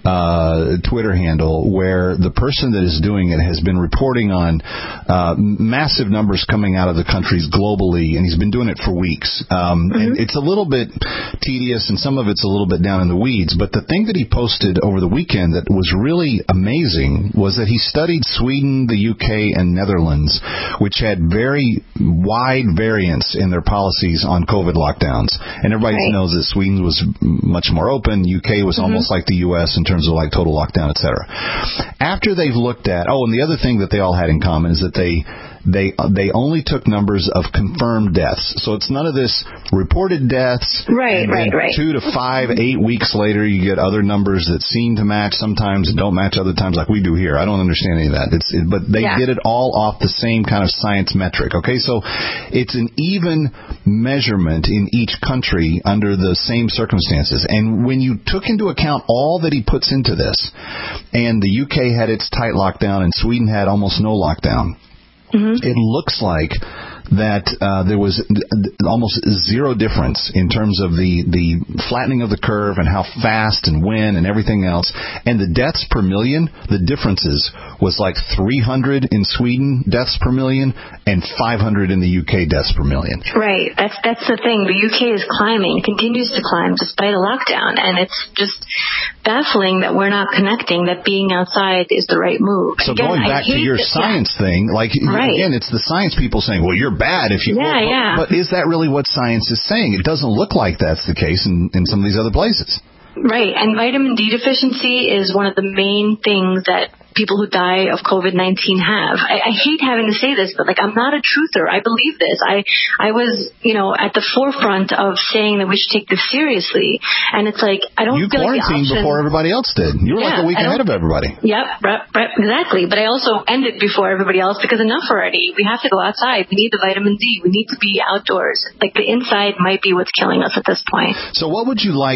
uh, Twitter handle where the person that is doing it has been reporting on uh, massive numbers coming out of the countries globally, and he's been doing it for weeks. Um, mm-hmm. And it's a little bit tedious, and some of it's a little bit down in the weeds. But the thing that he posted over the weekend that was really amazing was that he studied Sweden, the U K, and Netherlands, which had very wide variance in their policies on COVID lockdowns. And everybody right. knows that Sweden was much more open. U K was mm-hmm. almost like the U S in terms of like total lockdown, et cetera. After they've looked at, oh, and the other thing that they all had in common is that they they they only took numbers of confirmed deaths. So it's none of this reported deaths. Right, and right, right. Two to five, eight weeks later, you get other numbers that seem to match sometimes and don't match other times, like we do here. I don't understand any of that. It's it, but they yeah. did it all off the same kind of science metric. Okay, so it's an even measurement in each country under the same circumstances. And when you took into account all that he puts into this, and the U K had its tight lockdown and Sweden had almost no lockdown, mm-hmm. it looks like that uh, there was almost zero difference in terms of the, the flattening of the curve and how fast and when and everything else. And the deaths per million, the differences was like three hundred in Sweden deaths per million and five hundred in the U K deaths per million. Right. That's that's the thing. The U K is climbing, continues to climb despite a lockdown. And it's just baffling that we're not connecting, that being outside is the right move. So again, going back to your this, science yeah. thing, like, right. again, it's the science people saying, well, you're bad if you... Yeah, well, yeah. But is that really what science is saying? It doesn't look like that's the case in, in some of these other places. Right, and vitamin D deficiency is one of the main things that people who die of COVID nineteen have. I, I hate having to say this, but like, I'm not a truther. I believe this. I, I was, you know, at the forefront of saying that we should take this seriously. And it's like, I don't you feel like the quarantined option... before everybody else did. You were yeah, like a week ahead of everybody. Yep, right, right, exactly. But I also ended before everybody else because enough already. We have to go outside. We need the vitamin D. We need to be outdoors. Like, the inside might be what's killing us at this point. So what would you like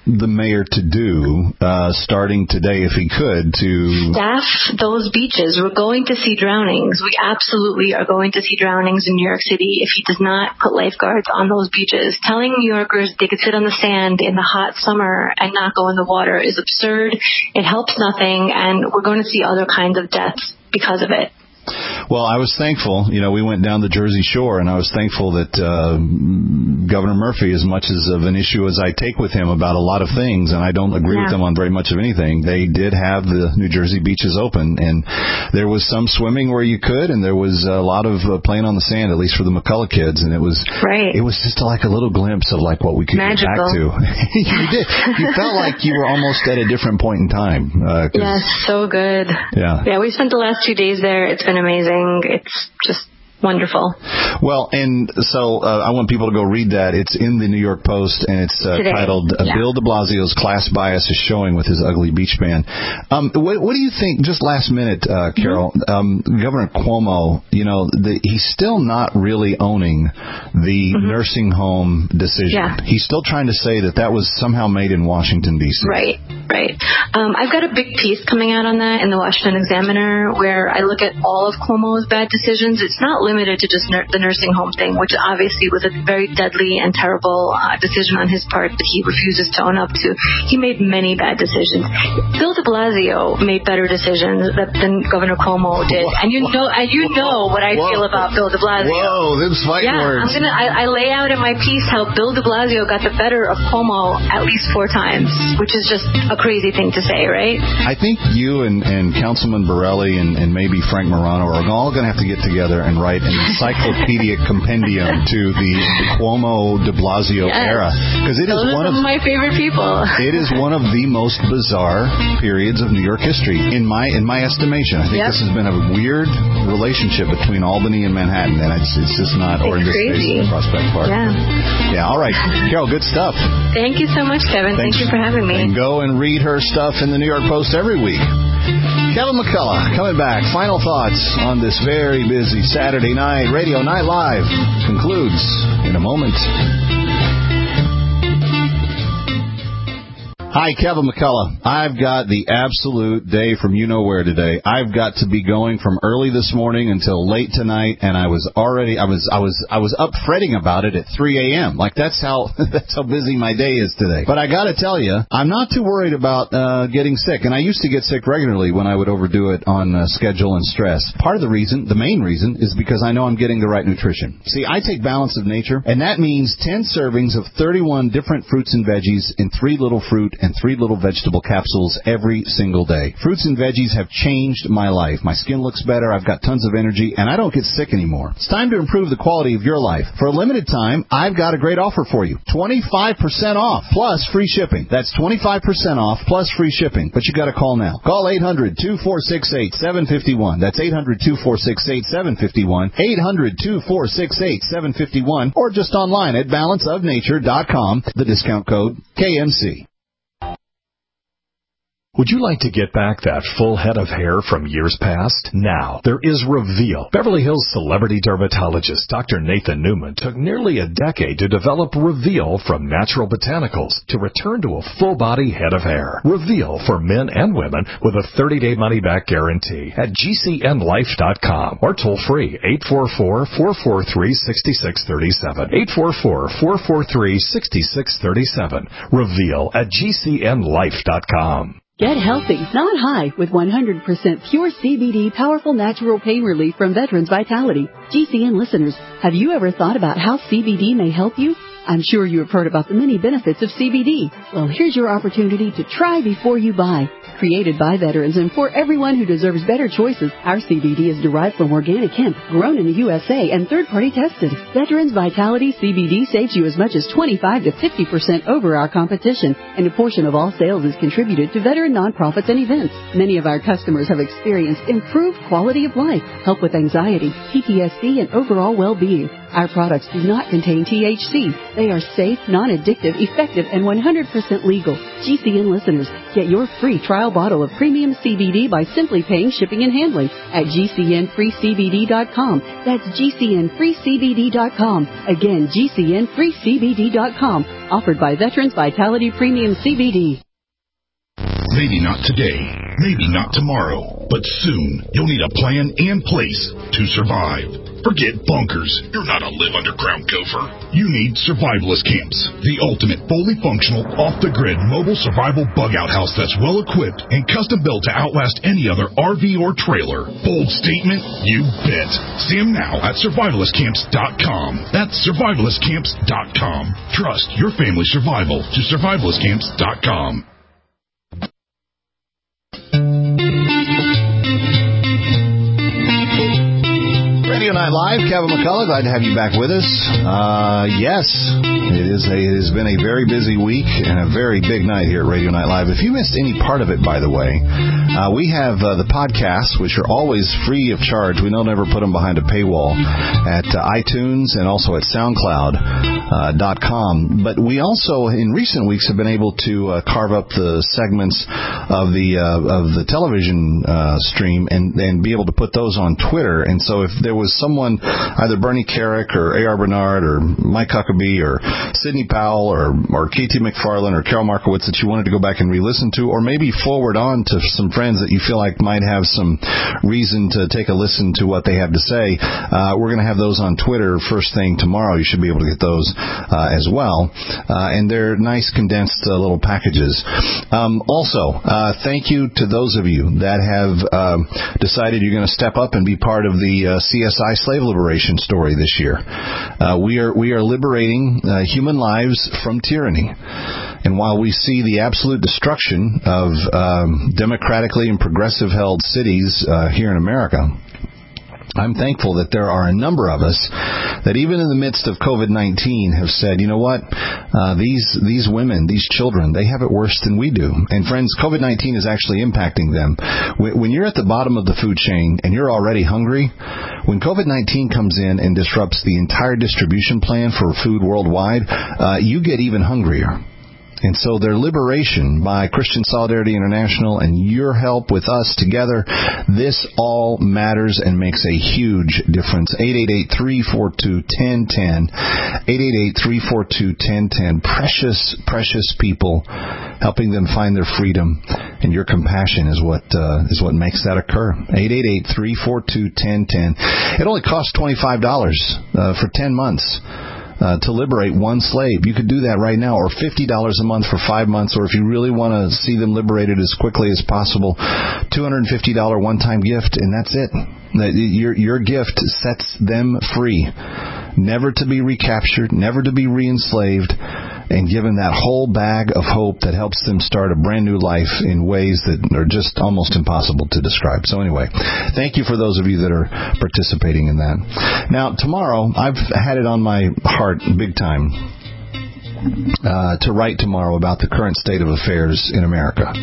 the mayor to do, uh, starting today, if he could, to staff those beaches? We're going to see drownings. We absolutely are going to see drownings in New York City if he does not put lifeguards on those beaches. Telling New Yorkers they could sit on the sand in the hot summer and not go in the water is absurd. It helps nothing, and we're going to see other kinds of deaths because of it. Well, I was thankful. You know, we went down the Jersey Shore, and I was thankful that uh, Governor Murphy, as much as of an issue as I take with him about a lot of things, and I don't agree yeah. with him on very much of anything, they did have the New Jersey beaches open, and there was some swimming where you could, and there was a lot of uh, playing on the sand, at least for the McCullough kids, and it was right. it was just like a little glimpse of like what we could Magical. get back to. You did. You felt like you were almost at a different point in time. Uh, yes, so good. Yeah. Yeah, we spent the last two days there. It's been amazing. It's just wonderful. Well, and so uh, I want people to go read that. It's in the New York Post, and it's uh, titled uh, yeah. Bill de Blasio's Class Bias is Showing with His Ugly Beach Ban. Um, what, what do you think, just last minute, uh, Carol, mm-hmm. um, Governor Cuomo, you know, the, he's still not really owning the mm-hmm. nursing home decision. Yeah. He's still trying to say that that was somehow made in Washington, D C Right, right. Um, I've got a big piece coming out on that in the Washington Examiner where I look at all of Cuomo's bad decisions. It's not limited to just nur- the nursing home thing, which obviously was a very deadly and terrible uh, decision on his part that he refuses to own up to. He made many bad decisions. Bill de Blasio made better decisions that, than Governor Cuomo did, and you know, and you know what I Whoa. feel about Bill de Blasio. Whoa, them's fighting yeah, words. I'm gonna. I, I lay out in my piece how Bill de Blasio got the better of Cuomo at least four times, which is just a crazy thing to say, right? I think you and, and Councilman Borelli and, and maybe Frank Morano are all going to have to get together and write an encyclopedic compendium to the Cuomo de Blasio yes. era, because it Those is are one some of of my favorite people. It is one of the most bizarre periods of New York history, in my in my estimation. I think yep. this has been a weird relationship between Albany and Manhattan, and it's it's just not, or in this case, Prospect Park. Yeah. Yeah. All right, Carol. Good stuff. Thank you so much, Kevin. Thanks. Thank you for having me. And go and read her stuff in the New York Post every week. Kevin McCullough coming back. Final thoughts on this very busy Saturday night. Radio Night Live concludes in a moment. Hi, Kevin McCullough. I've got the absolute day from you-know-where today. I've got to be going from early this morning until late tonight, and I was already, I was, I was, I was up fretting about it at three a.m. Like, that's how, that's how busy my day is today. But I gotta tell you, I'm not too worried about, uh, getting sick. And I used to get sick regularly when I would overdo it on uh, schedule and stress. Part of the reason, the main reason, is because I know I'm getting the right nutrition. See, I take Balance of Nature, and that means ten servings of thirty-one different fruits and veggies in three little fruit and three little vegetable capsules every single day. Fruits and veggies have changed my life. My skin looks better, I've got tons of energy, and I don't get sick anymore. It's time to improve the quality of your life. For a limited time, I've got a great offer for you. twenty-five percent off, plus free shipping. That's twenty-five percent off, plus free shipping. But you gotta call now. Call eight hundred, two four six eight, seven five one. That's eight hundred, two four six eight, seven five one. eight hundred, two four six eight, seven five one. Or just online at balance of nature dot com. The discount code K M C. Would you like to get back that full head of hair from years past? Now, there is Reveal. Beverly Hills celebrity dermatologist Doctor Nathan Newman took nearly a decade to develop Reveal from natural botanicals to return to a full-body head of hair. Reveal for men and women with a thirty-day money-back guarantee at G C N life dot com or toll-free eight four four, four four three, six six three seven. eight four four, four four three, six six three seven. Reveal at G C N life dot com. Get healthy, not high, with one hundred percent pure C B D powerful natural pain relief from Veterans Vitality. G C N listeners, have you ever thought about how C B D may help you? I'm sure you have heard about the many benefits of C B D. Well, here's your opportunity to try before you buy. Created by veterans and for everyone who deserves better choices, our C B D is derived from organic hemp, grown in the U S A and third-party tested. Veterans Vitality C B D saves you as much as twenty-five to fifty percent over our competition, and a portion of all sales is contributed to veteran nonprofits and events. Many of our customers have experienced improved quality of life, help with anxiety, P T S D, and overall well-being. Our products do not contain T H C. They are safe, non-addictive, effective, and one hundred percent legal. G C N listeners, get your free trial bottle of premium C B D by simply paying shipping and handling at G C N free C B D dot com. That's G C N free C B D dot com. Again, G C N free C B D dot com. Offered by Veterans Vitality Premium C B D. Maybe not today, maybe not tomorrow, but soon you'll need a plan and place to survive. Forget bunkers. You're not a live underground gopher. You need Survivalist Camps, the ultimate fully functional, off-the-grid mobile survival bug-out house that's well-equipped and custom-built to outlast any other R V or trailer. Bold statement? You bet. See them now at survivalist camps dot com. That's survivalist camps dot com. Trust your family's survival to survivalist camps dot com. Radio Night Live, Kevin McCullough, glad to have you back with us. Uh, yes, it is a, it has been a very busy week and a very big night here at Radio Night Live. If you missed any part of it, by the way, uh, we have uh, the podcasts, which are always free of charge. We don't ever put them behind a paywall at uh, iTunes and also at SoundCloud dot com. But we also, in recent weeks, have been able to uh, carve up the segments of the uh, of the television uh, stream and, and be able to put those on Twitter. And so if there was someone, either Bernie Carrick or A R Bernard or Mike Huckabee or Sidney Powell or, or K T McFarland or Carol Markowitz that you wanted to go back and re-listen to, or maybe forward on to some friends that you feel like might have some reason to take a listen to what they have to say, uh, we're going to have those on Twitter first thing tomorrow. You should be able to get those uh, as well. Uh, and they're nice condensed uh, little packages. Um, also, uh, thank you to those of you that have uh, decided you're going to step up and be part of the uh, C S I slave liberation story this year. Uh, we are we are liberating uh, human lives from tyranny. And while we see the absolute destruction of um, democratically and progressive held cities uh, here in America, I'm thankful that there are a number of us that even in the midst of COVID nineteen have said, you know what, uh, these these women, these children, they have it worse than we do. And friends, COVID nineteen is actually impacting them. When, when you're at the bottom of the food chain and you're already hungry, when COVID nineteen comes in and disrupts the entire distribution plan for food worldwide, uh, you get even hungrier. And so their liberation by Christian Solidarity International and your help with us together, this all matters and makes a huge difference. eight eight eight, three four two, one zero one zero. eight eight eight, three four two, one zero one zero. Precious, precious people helping them find their freedom. And your compassion is what uh, is what makes that occur. eight eight eight, three four two, one zero one zero. It only costs twenty-five dollars uh, for ten months. Uh, to liberate one slave. You could do that right now, or fifty dollars a month for five months, or if you really want to see them liberated as quickly as possible, two hundred fifty dollars one-time gift, and that's it. Your, your gift sets them free, never to be recaptured, never to be re-enslaved, and given that whole bag of hope that helps them start a brand new life in ways that are just almost impossible to describe. So anyway, thank you for those of you that are participating in that. Now, tomorrow, I've had it on my heart big time uh, to write tomorrow about the current state of affairs in America.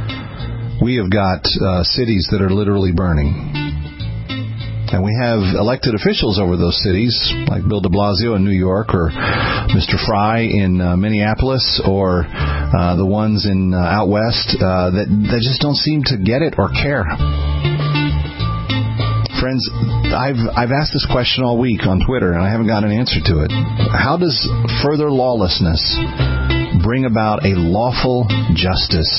We have got uh, cities that are literally burning. And we have elected officials over those cities, like Bill de Blasio in New York, or Mister Fry in uh, Minneapolis, or uh, the ones in uh, out west, uh, that, that just don't seem to get it or care. Friends, I've I've asked this question all week on Twitter, and I haven't got an answer to it. How does further lawlessness bring about a lawful justice?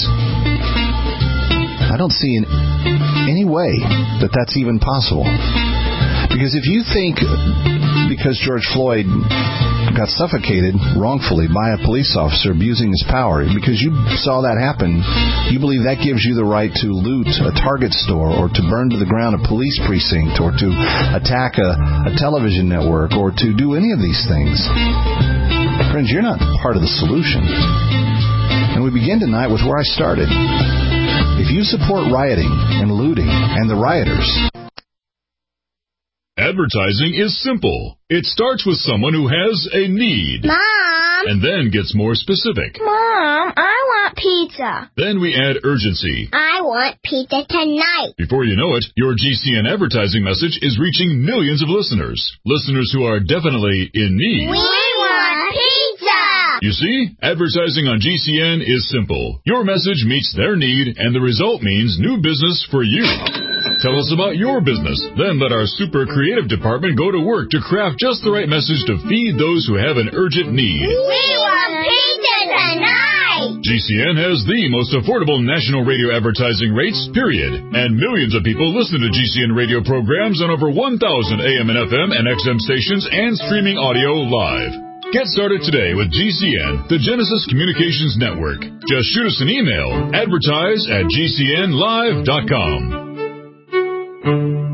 I don't see in any way that that's even possible. Because if you think because George Floyd got suffocated wrongfully by a police officer abusing his power, because you saw that happen, you believe that gives you the right to loot a Target store or to burn to the ground a police precinct or to attack a, a television network or to do any of these things. Friends, you're not part of the solution. And we begin tonight with where I started. If you support rioting and looting and the rioters... Advertising is simple. It starts with someone who has a need. Mom! And then gets more specific. Mom, I want pizza. Then we add urgency. I want pizza tonight. Before you know it, your G C N advertising message is reaching millions of listeners. Listeners who are definitely in need. We want pizza! You see, advertising on G C N is simple. Your message meets their need, and the result means new business for you. Tell us about your business. Then let our super creative department go to work to craft just the right message to feed those who have an urgent need. We want pizza tonight! G C N has the most affordable national radio advertising rates, period. And millions of people listen to G C N radio programs on over one thousand A M and F M and X M stations and streaming audio live. Get started today with G C N, the Genesis Communications Network. Just shoot us an email, advertise at G C N live dot com.